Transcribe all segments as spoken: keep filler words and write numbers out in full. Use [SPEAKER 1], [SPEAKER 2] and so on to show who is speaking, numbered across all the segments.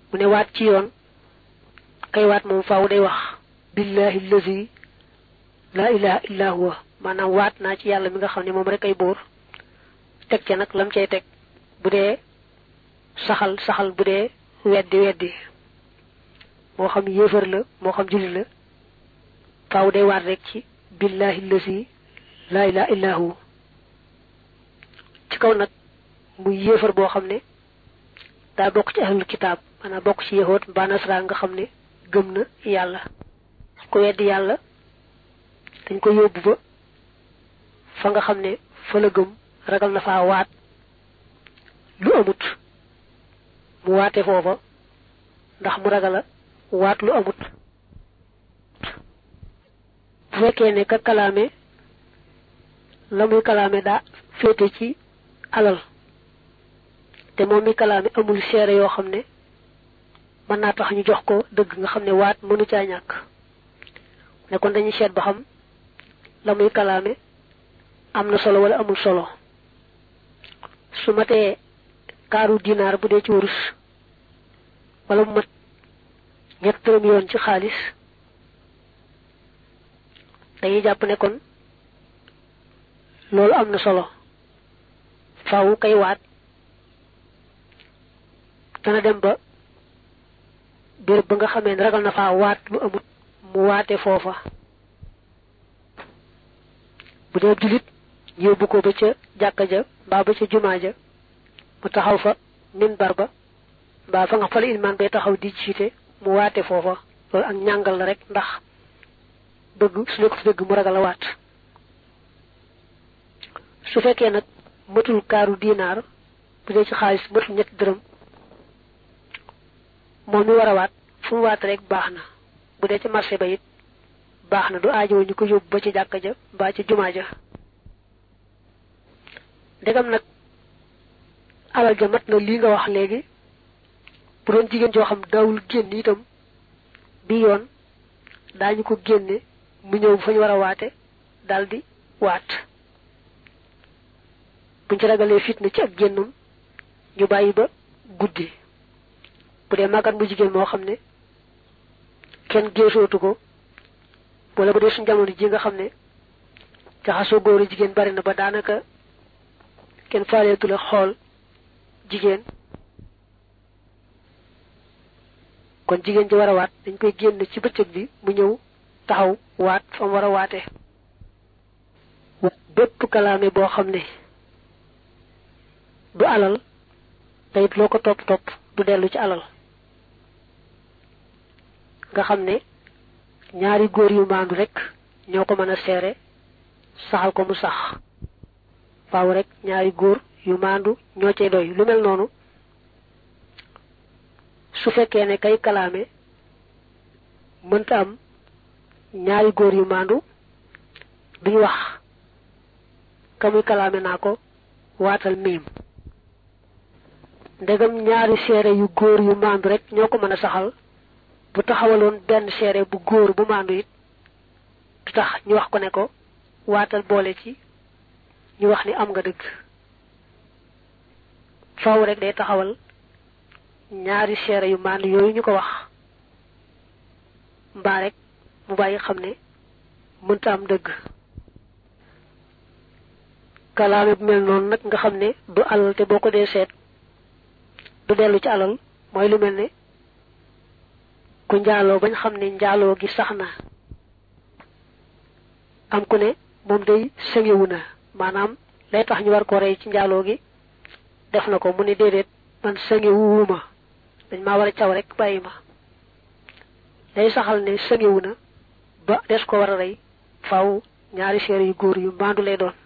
[SPEAKER 1] mu ne waat ci yoon kay waat moom faaw day wax billahi allazi la ilaha illa huwa maanaam waat naa ci yàlla mi nga xam ne moom rek ay buur teg ca nag lam cay teg bu dee saxal saxal bu dee weddi weddi moo xam yéefar la moo xam jullit la faaw day waat rek ci billahi allazi la ilaha illa huwa ci kaw nag muy yéefar boo xam ne daa bokk ci ahlul kitaab maanaam bokk ci yahood mbaa nasaraan nga xam ne gëm na yàlla ku weddi yàlla dañ ko yóbbu ba fa nga xam ne fa la gëm ragal na faa waat lu amut mu waate foofa ndax mu ragala waat lu amut bu fekkee ne ka kalaame la muy kalaame daa féete ci alal te moom mi kalaame amul seere yoo xam ne mën naa tax ñu jox ko dëgg nga xam ne waat mënu caa ñàkk ne kon dañuy seet ba xam la muy kalaame am na solo wala amul solo su matee kaaru dinaar bu dee ci wurus wala mu mat ñett dërëm yoon ci xaalis dañuy jàpp ne kon loolu am na solo faaw kay waat dana dem ba béréb ba nga xamee ne ragal na faa waat lu amut mu waate foofa bu dee julit yóbbu ko ba ca jàkka ja mbaa ba ca jumaa ja mu taxaw fa minbar ba mbaa fa nga fa la ilmaan bay taxaw di jiite mu waate foofa loolu ak ñàngal la rek ndax bëgg su nekk dëgg mu ragal a waat su fekkee nag matul kaaru dinaar bu dee ci xaalis matul ñetti dërëm moom mi war a waat fu mu waat rek baax na bu dee ci marché ba it baax na du aajoo ñu ko yóbbu ba ci jàkka ja mbaa ci jumaa ja ndegam nag alal ja mat na lii nga wax léegi bu doon jigéen joo xam daawul génn itam bi yoon daañu ko génne mu ñëw fa ñu war a waate daldi waat buñ ci ragalee fitna ci ak génnam ñu bàyyi ba guddi bu dee màggat bu jigéen moo xam ne kenn géesootu ko wala bu dee suñ jamono ji nga xam ne jaxasoo góor a jigéen bari na ba daanaka kenn faaleetu la xool jigéen kon jigéen ji war a waat dañ koy génn ci bëccëg bi mu ñëw taxaw waat fa mu war a waate bépp kalaame boo xam ne du alal te it loo ko topp topp du dellu ci alal nga xam ne ñaari góor yu maandu rek ñoo ko mën a seere saxal ko mu sax faaw rek ñaari góor yu maandu ñoo cay doy lu mel noonu su fekkee ne kay kalaame mënta am ñaari góor yu maandu duñu wax ka muy kalaame naa ko waatal miim ndegam ñaari seere yu góor yu maandu rek ñoo ko mën a saxal bu taxawaloon benn seere bu góor bu maandu it du tax ñu wax ko ne ko waatal boole ci ñu wax ni am nga dëgg faaw rek day taxawal ñaari seere yu maandu yooyu ñu ko wax mbaa rek mu bàyyi xam ne mënta am dëgg kalaame bu mel noonu nag nga xam ne du alal te boo ko dee seet du dellu ci alal mooy lu mel ne ku njaaloo bañ xam ne njaaloo gi sax na am ku ne moom day sëngewu na maanaam lay tax ñu war ko rey ci njaaloo gi def na ko mu ne déedéet man sëngewu ma dañ maa war a caw rek bàyyi ma lay saxal ne sëngewu na ba des ko war a rey faaw ñaari seere yu góor yu mbaandu lay doon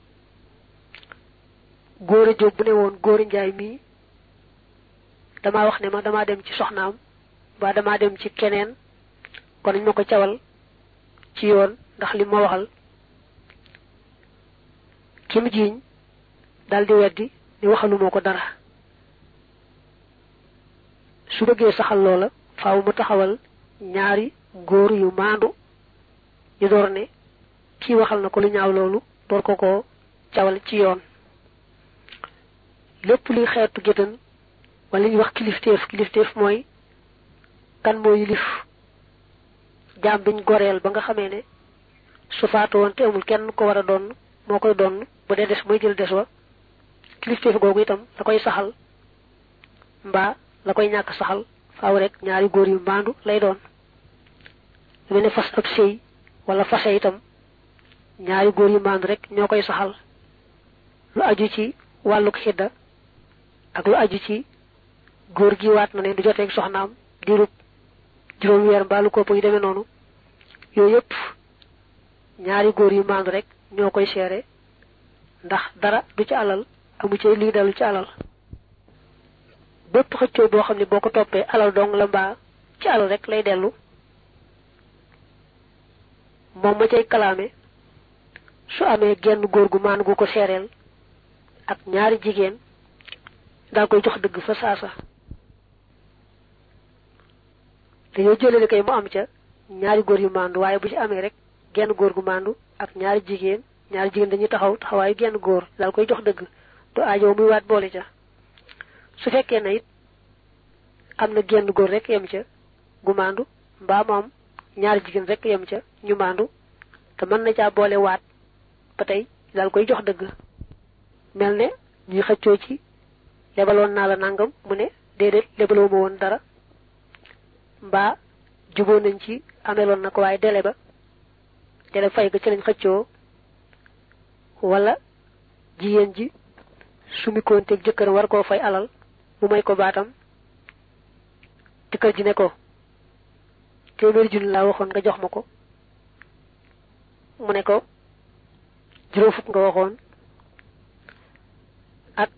[SPEAKER 1] góor a jóob bu ne woon góor a njaay mii damaa wax ne ma damaa dem ci soxnaam ba damaa dem ci keneen kon nañ ma ko cawal ci yoon ndax li ma waxal ki mu jiiñ daldi weddi ni waxaluma ko dara su bëggee saxal loola faaw mu taxawal ñaari góor yu maandu ñu door ne kii waxal na ko lu ñaaw loolu door ko ko cawal ci yoon lépp luy xeetu géttan wala ñu wax kilifteef kilifteef mooy kan moo yilif jaam biñ goreel ba nga xamee ne su faatu woon te amul kenn ko war a doon moo koy doon bu dee des mooy jël des wa kilifteef googu itam la koy saxal mbaa la koy ñàkk saxal faaw rek ñaari góor yu maandu lay doon lu mel ne fas ak sëy wala fase itam ñaari góor yu maandu rek ñoo koy saxal lu aju ci wàlluk xidda ak lu aju ci góor gi waat na ne du joteeg soxnaam diirub juróom weer mbaa lu kopp yi demee noonu yooyu yëpp ñaari góor yu maandu rek ñoo koy seere ndax dara du ci alal amu ci lii dalu ci alal bépp xëccoo boo xam ne boo ko toppee alal dong la mbaa ci alal rek lay dellu moom ma cay kalaame su amee genn góor gu maandu gu ko seereel ak ñaari jigéen daal koy jox dëgg fa saasa dañoo jëlale kay mu am ca ñaari góor yu maandu waaye bu ci amee rek genn góor gu maandu ak ñaari jigéen ñaari jigéen dañuy taxaw taxawaayu genn góor daal koy jox dëgg du aajo muy waat boole ca su fekkee na it am na genn góor rek yem ca gu maandu mbaa mu am ñaari jigéen rek yem ca ñu maandu te mën na caa boole waat ba tey daal koy jox dëgg mel ne ñuy xëccoo ci lebaloon naa la nangam mu ne déedéet lebaloo ma woon dara mbaa juboo nañ ci ameloon na ko waaye dele ba dele fay ga ci lañ xëccoo wala jigéen ji sumikoonteeg jëkkëram war koo fay alal mu may ko baatam jëkkër ji ne ko téeméeri junni laa waxoon nga jox ma ko mu ne ko juróom fukk nga waxoon ak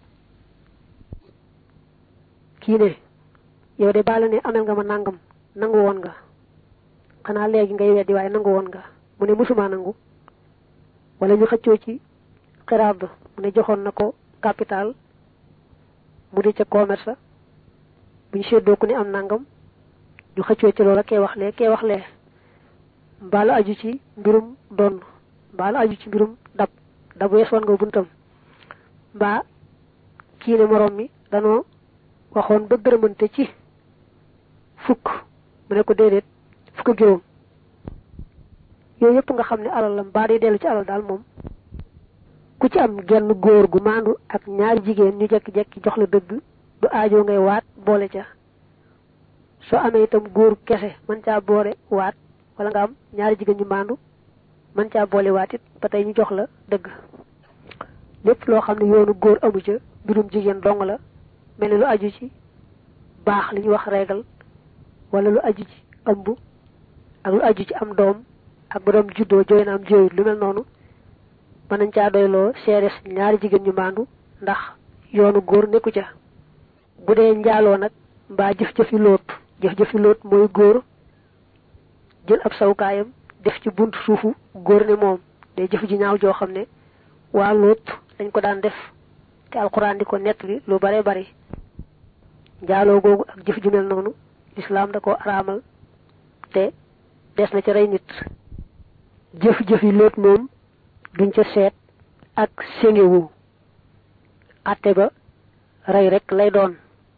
[SPEAKER 1] kii ne yow de baala ne amel nga ma nangam nangu woon nga xanaa léegi ngay weddi waaye nangu woon nga mu ne musuma nangu wala ñu xëccoo ci xiraab mu ne joxoon na ko capital mu di ca commerce buñ seddoo ku ne am nangam ñu xëccoo ci loola kee wax lee kee wax lee mbaalu aju ci mbirum doon mbaalu aju ci mbirum dab dab weesoon nga buntam mbaa kii ne morom mi danoo waxoon ba gërëmante ci fukk mu ne ko déedéet fukk ak juróom yooyu yëpp nga xam ne alal la mbaa day dellu ci alal daal moom ku ci am genn góor gu maandu ak ñaari jigéen ñu jekki-jekki jox la dëgg du aajo ngay waat boole ca soo amee itam góor kese mën caa boole waat wala nga am ñaari jigéen ñu maandu mën caa boole waat it ba tey ñu jox la dëgg lépp loo xam ne yoonu góor amu ca mbirum jigéen dong la mel ne lu aju ci baax li ñuy wax régal wala lu aju ci ëmb ak lu aju ci am doom ak bu doom juddoo jooy na am jooyut lu mel noonu mën nañ caa doyloo seeres ñaari jigéen ñu maandu ndax yoonu góor nekku ca bu dee njaaloo nag mbaa jëf-jëfi loot jëf-jëfi loot mooy góor jël ab sawukaayam def ci buntu suufu góor ne moom day jëf ji ñaaw joo xam ne waa loot dañ ko daan def te alxuraan di ko nettali lu bare bari njaaloo googu ak jëf ju mel noonu lislaam da ko araamal te des na ci rey nit jëf-jëfi loot moom duñ ca seet ak séngewu atte ba rey rek lay doon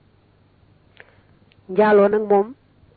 [SPEAKER 1] njaaloo nag moom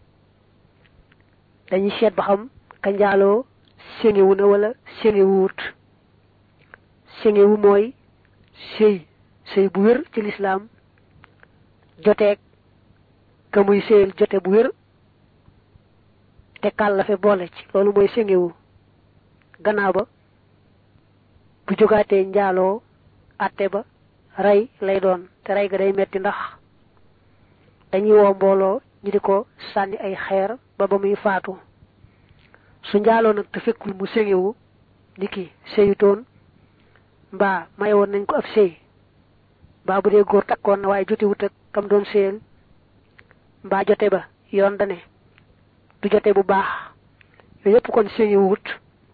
[SPEAKER 1] dañuy seet ba xam ka njaaloo séngewu na wala séngewuwut séngewu mooy sëy sëy bu wér ci lislaam joteeg ka muy sëyal jote bu wér te kàllafe boole ci loolu mooy séngewu gannaaw ba bu jógaatee njaaloo atte ba rey lay doon te rey ga day metti ndax dañuy woo mbooloo ñu di ko sànni ay xeer ba ba muy faatu su njaaloo nag te fekkul mu séngewu ni ki sëyutoon mbaa mayewoon nañ ko ab sëy mbaa bu dee góor takkoon na waaye jotewut ak kam doon sëyal mbaa jote ba yoon dane du jote bu baax yooyu yëpp kon séngewut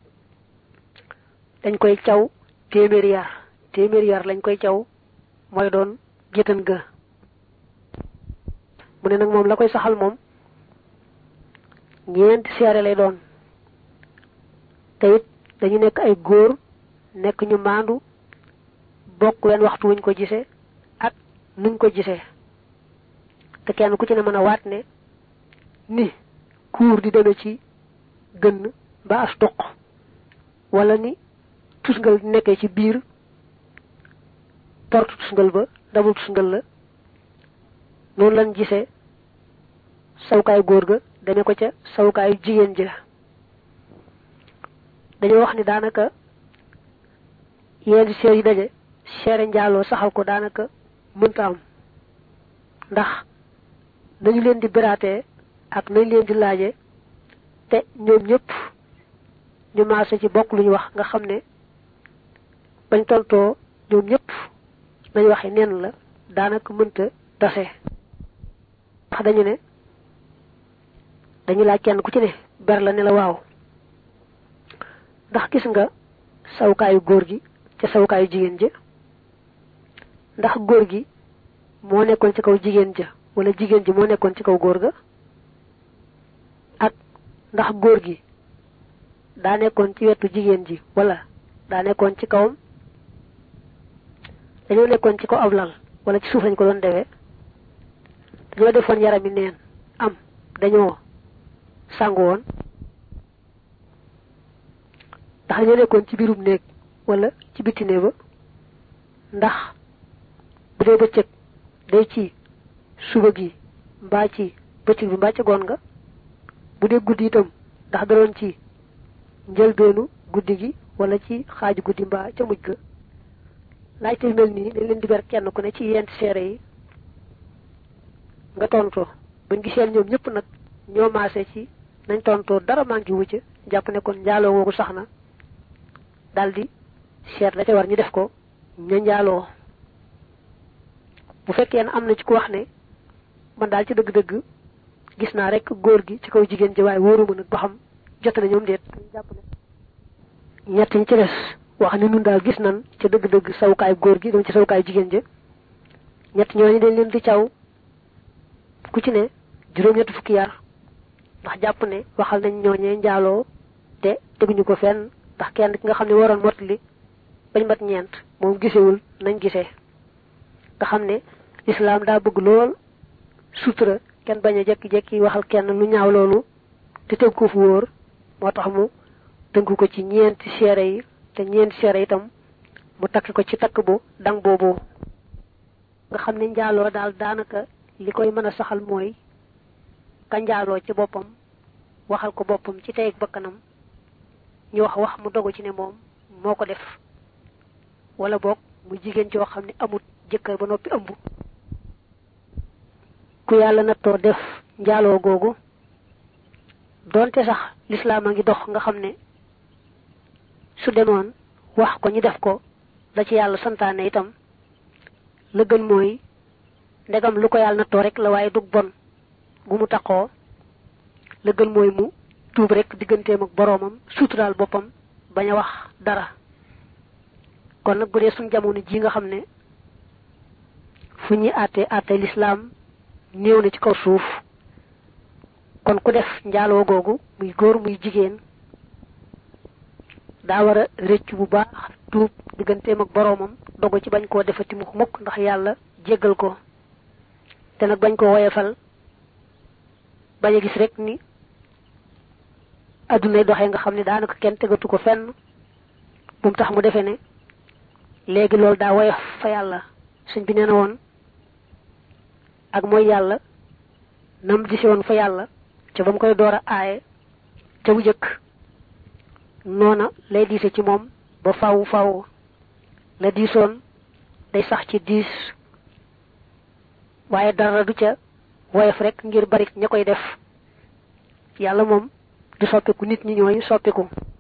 [SPEAKER 1] dañ koy caw téeméeri yar téeméeri yar lañ koy caw mooy doon géttan ga mu ne nag moom la koy saxal moom ñeenti seere lay doon te it dañu nekk ay góor nekk ñu maandu bokk wenn waxtu wuñ ko gisee ak nuñ ko gisee te kenn ku ci ne mën a waat ne ni kuur di deme ci gënn ba as toq wala ni tusngal di nekkee ci biir porte tusngal ba dabul tusngal la noonu lañ gisee sawukaayu góor ga deme ko ca sawukaayu jigéen ja dañoo wax ni daanaka yenn seer yi daje seere njaaloo saxal ko daanaka mënta am ndax nañu leen di biraatee ak nañ leen di laaje te ñoom ñëpp ñu maase ci bokk lu ñu wax nga xam ne bañ tontoo ñoom ñëpp nañ waxe nen la daanaka mënta dase wax dañu ne dañu laaj kenn ku ci ne ber la ne la waaw ndax gis nga sawukaayu góor gi ca sawukaayu jigéen ja ndax góor gi moo nekkoon ci kaw jigéen ja wala jigéen ji moo nekkoon ci kaw góor ga ak ndax góor gi daa nekkoon ci wetu jigéen ji wala daa nekkoon ci kawam dañoo nekkoon ci kaw ab lal wala ci suuf lañ ko doon defee dañoo defoon yarami neen am dañoo sangu woon ndax dañoo nekkoon ci biirum néeg wala ci biti néeg ba ndax bu dee bëccëg day ci suba gi mbaa ci bëccëg bi mbaa ci goon nga bu dee guddi itam ndax da doon ci njëlbeenu guddi gi wala ci xaaju guddi mbaa ca mujj ga laajte yu mel nii dañ leen di ber kenn ku ne ci yent seere yi nga tontoo buñ gisee ñoom ñëpp nag ñoo maase ci nañ tontoo dara manqué wu ci jàpp ne kon njaaloo woogu sax na daldi seet la ca war ñu def ko ña njaaloo bu fekkee ne am na ci ku wax ne man daal ci dëgg-dëgg gis naa rek góor gi ci kaw jigéen ji waaye wóoruma nag ba xam jot na ñoom déet jàpp ne ñett ñi ci des wax ne nun daal gis nan ca dëgg-dëgg sawukaay góor gi doon ci sawukaay jigéen ja ñett ñooñu dañ leen di caw ku ci ne juróom-ñetti fukki yar ndax jàpp ne waxal nañ ñooñee njaaloo te teguñu ko fenn ndax kenn ki nga xam ne waroon mottali bañ mat ñeent moom gisewul nañ gisee nga xam ne lislaam daa bëgg lool sutura kenn bañ a jekki-jekki waxal kenn lu ñaaw loolu te teg ko fu wóor moo tax mu tënku ko ci ñeenti seere yi te ñeenti seere itam mu takk ko ci takk bu dang boobu nga xam ne njaaloo daal daanaka li koy mën a saxal mooy ka njaaloo ci boppam waxal ko boppam ci tey ak bakkanam ñu wax wax mu dogu ci ne moom moo ko def wala boog mu jigéen joo xam ne amut jëkkër ba noppi ëmb ku yàlla nattoo def njaaloo googu doonte sax lislaam a ngi dox nga xam ne su demoon wax ko ñu def ko da ci yàlla santaane itam la gën mooy ndegam lu ko yàlla nattoo rek la waaye dug bon gu mu taxoo la gën mooy mu tuub rek digganteem ak boroomam suturaal boppam bañ a wax dara kon nag bu dee suñ jamono ji nga xam ne fu ñuy àtte àtte lislaam néew na ci kaw suuf kon ku def njaaloo googu muy góor muy jigéen daa war a rëcc bu baax tuub digganteem ak boroomam dogu ci bañ koo defati mu mukk ndax yàlla jéggal ko te nag bañ ko woyefal bañ a gis rek ni addunay doxee nga xam ne daanaka kenn tegatu ko fenn bu mu tax mu defee ne léegi loolu daa woyof fa yàlla suñ bi nee na woon ak mooy yàlla nam gise woon fa yàlla ca ba mu koy door a aaye ca bu jëkk noona lay diise ci moom ba faw faw la diisoon day sax ci diis waaye dara du ca woyof rek ngir bari ña koy def yàlla moom du soppiku nit ñi ñooy soppiku